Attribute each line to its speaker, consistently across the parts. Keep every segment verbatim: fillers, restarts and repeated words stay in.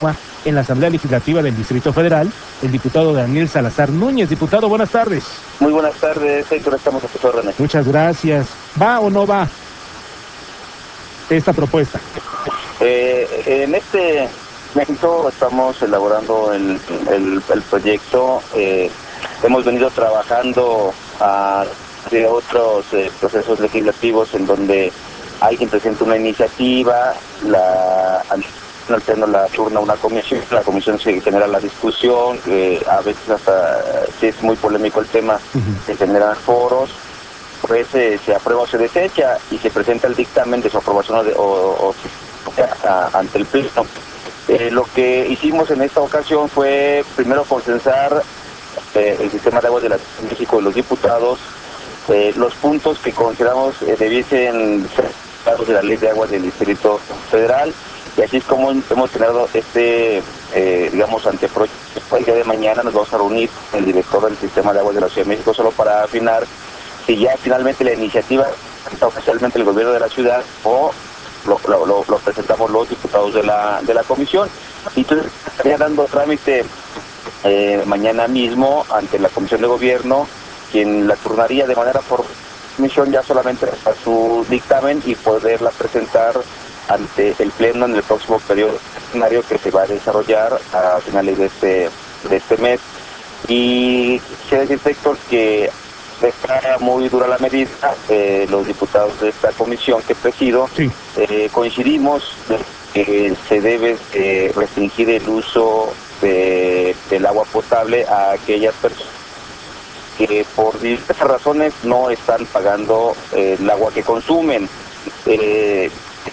Speaker 1: en la Asamblea Legislativa del Distrito Federal, el diputado Daniel Salazar Núñez. Diputado, buenas tardes.
Speaker 2: Muy buenas tardes, Héctor, estamos a tus órdenes.
Speaker 1: Muchas gracias. ¿Va o no va esta propuesta?
Speaker 2: Eh, en este momento estamos elaborando el, el, el proyecto. Eh, hemos venido trabajando a, de otros eh, procesos legislativos en donde alguien presenta una iniciativa, la alterno la turna una comisión, la comisión se genera la discusión, eh, a veces hasta si es muy polémico el tema, uh-huh. se generan foros, pues eh, se aprueba o se desecha y se presenta el dictamen de su aprobación o, de, o, o a, ante el pleno. Eh, lo que hicimos en esta ocasión fue primero consensar eh, el sistema de aguas de la Ciudad de México de los diputados, eh, los puntos que consideramos eh, debiesen ser dados de la Ley de Aguas del Distrito Federal. Y así es como hemos generado este, eh, digamos, anteproyecto. El día de mañana nos vamos a reunir con el director del Sistema de Aguas de la Ciudad de México solo para afinar si ya finalmente la iniciativa está oficialmente el gobierno de la ciudad o lo, lo, lo, lo presentamos los diputados de la de la comisión. Y entonces estaría dando trámite eh, mañana mismo ante la comisión de gobierno, quien la turnaría de manera por comisión ya solamente a su dictamen y poderla presentar ante el pleno en el próximo periodo plenario que se va a desarrollar a finales de este de este mes. Y quiero decirte, Héctor, que está muy dura la medida. Eh, los diputados de esta comisión que presido sí. eh, coincidimos que se debe eh, restringir el uso de, del agua potable a aquellas personas que por diversas razones no están pagando eh, el agua que consumen. Eh,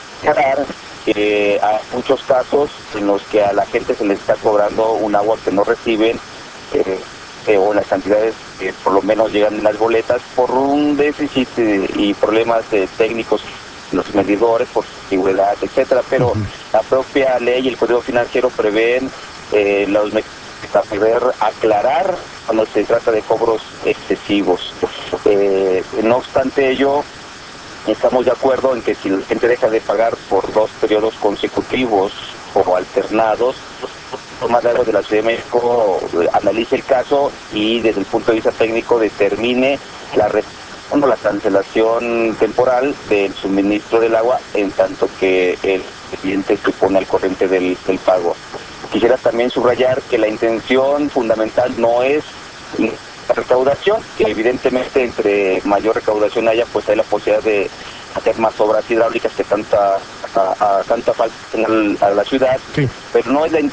Speaker 2: que hay muchos casos en los que a la gente se les está cobrando un agua que no reciben eh, eh, o las cantidades que por lo menos llegan en las boletas por un déficit eh, y problemas eh, técnicos los medidores, por antigüedad, etcétera, pero uh-huh. la propia ley y el Código Financiero prevén eh, los para poder aclarar cuando se trata de cobros excesivos. Eh, no obstante ello, estamos de acuerdo en que si la gente deja de pagar por dos periodos consecutivos o alternados, Toma de Agua de la Ciudad de México analice el caso y desde el punto de vista técnico determine la, bueno, la cancelación temporal del suministro del agua en tanto que el cliente se pone al corriente del, del pago. Quisiera también subrayar que la intención fundamental no es la recaudación, que evidentemente entre mayor recaudación haya, pues hay la posibilidad de hacer más obras hidráulicas que tanta a, a tanta falta a la ciudad, sí. Pero no es la